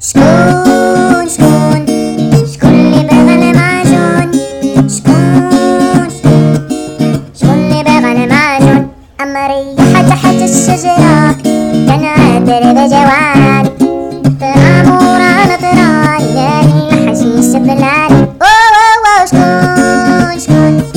شكون شكون شكون اللي بغى المعجون؟ شكون شكون اللي بغى المعجون؟ أما ريح تحت الشجرة كان عادل بجوان طرامورة نطران يالي الحشيش بلان. شكون شكون